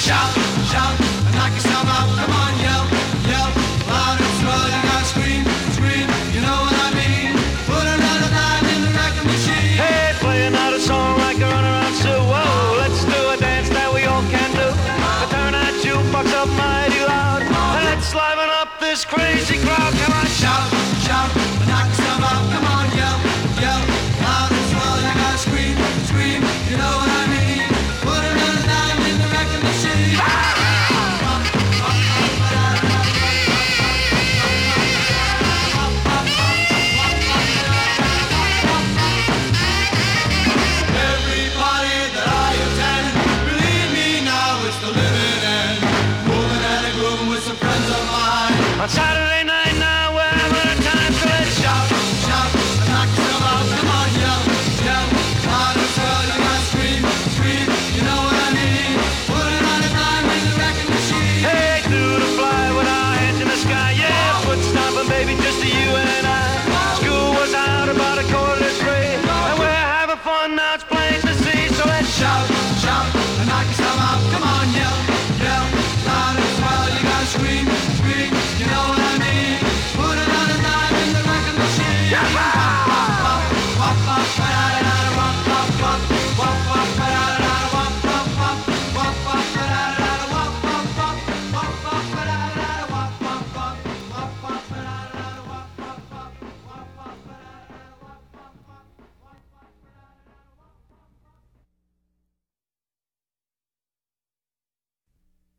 Shout, shout, and knock yourself out. Come on, yell, yell, loud and swell. You gotta scream, scream. You know what I mean? Put another dime in the record machine. Hey, play another song like a runaround Sue. Whoa, let's do a dance that we all can do. Turn that jukebox up mighty loud, and let's liven up this crazy crowd. Come on.